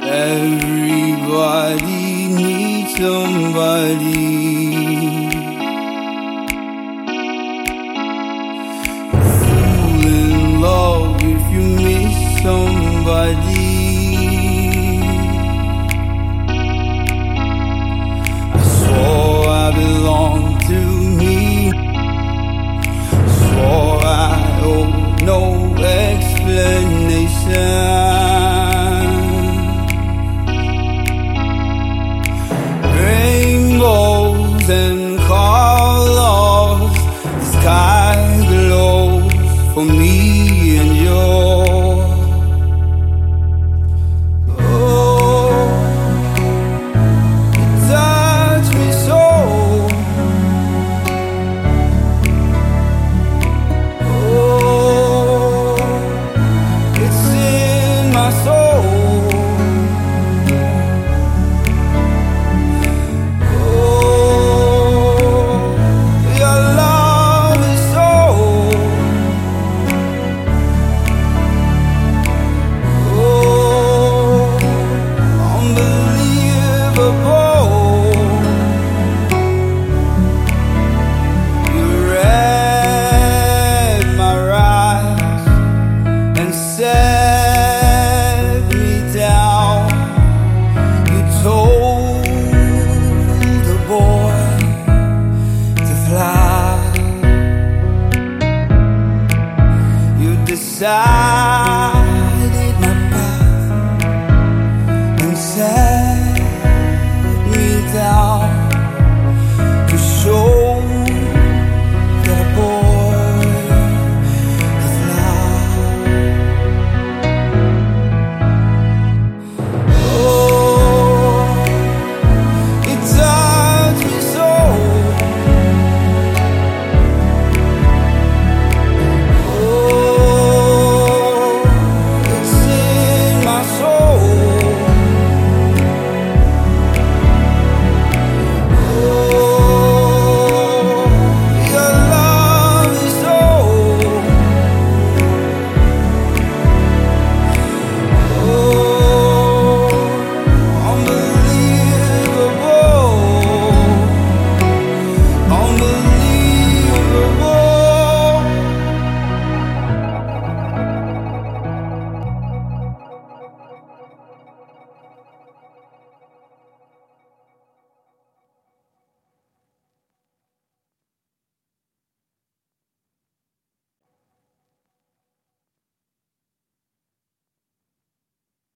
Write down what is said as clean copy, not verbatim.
Everybody needs somebody. Fall in love if you miss somebody. I swore I belonged to me. Swore I owe no explanation. And colors, the sky glows for me and you. Oh, you touch me so. Oh, it's in my soul. Decide